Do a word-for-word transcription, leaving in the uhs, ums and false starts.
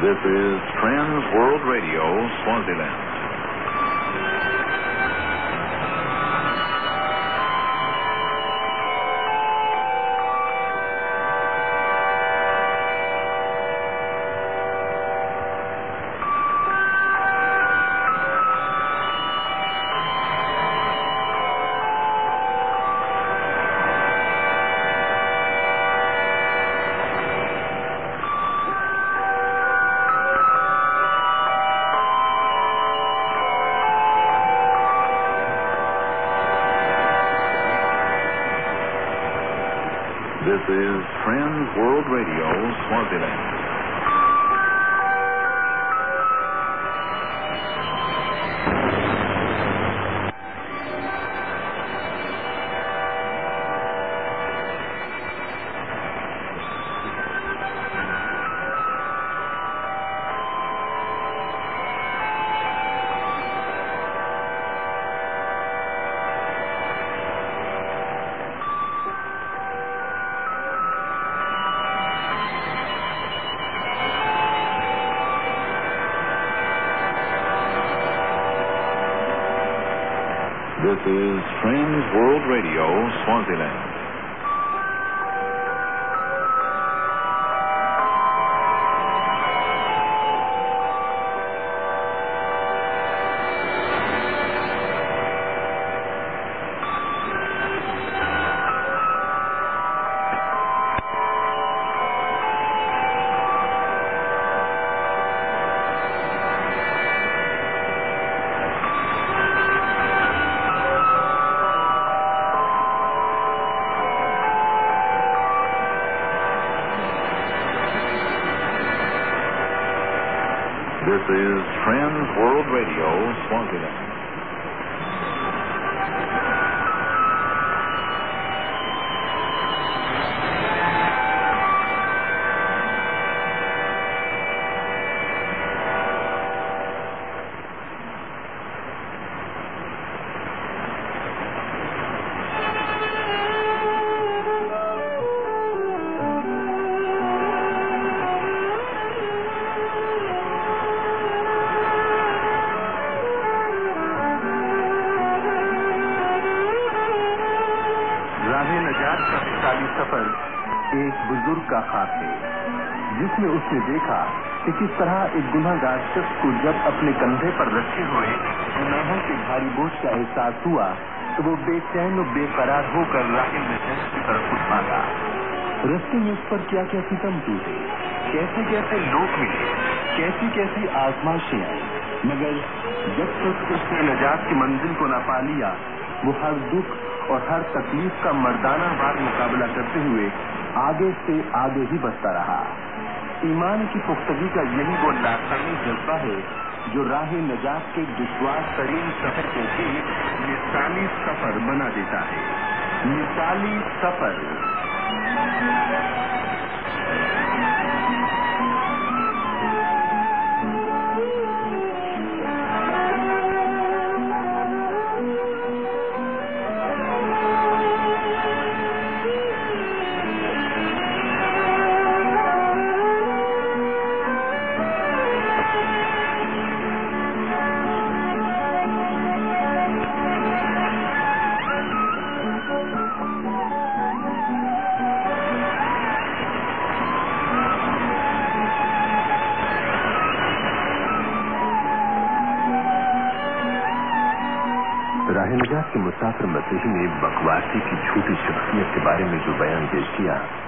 This is Trans World Radio, Swaziland. This is Trans World Radio, Swaziland. This is Trans World Radio, Swaziland. This is Trans World Radio, Swaziland. सफर एक बुजुर्ग का खास है, जिसमें उसने देखा कि किस तरह एक गुनहगार शख्स को जब अपने कंधे पर रखे हुए गुनाहों के भारी बोझ का एहसास हुआ तो वो बेचैन और बेकरार होकर राह में की तरफ उठ भागा। रस्ते में उस पर क्या क्या सितम टूटे, कैसे कैसे लोग मिले, कैसी कैसी आजमाइशें आई, मगर जब तक उसने नजात की मंजिल को न पा लिया वो हर दुख और हर तकलीफ का मर्दाना वार मुकाबला करते हुए आगे से आगे ही बढ़ता रहा। ईमान की पुख्तगी का यही वो लासानी जज्बा है जो राह नजात के दुश्वार तरीन सफर को भी मिसाली सफर बना देता है। मिसाली सफर। राह नजात के मुसाफिर मसीह ने बकवासी की झूठी शख्सियत के बारे में जो बयान पेश किया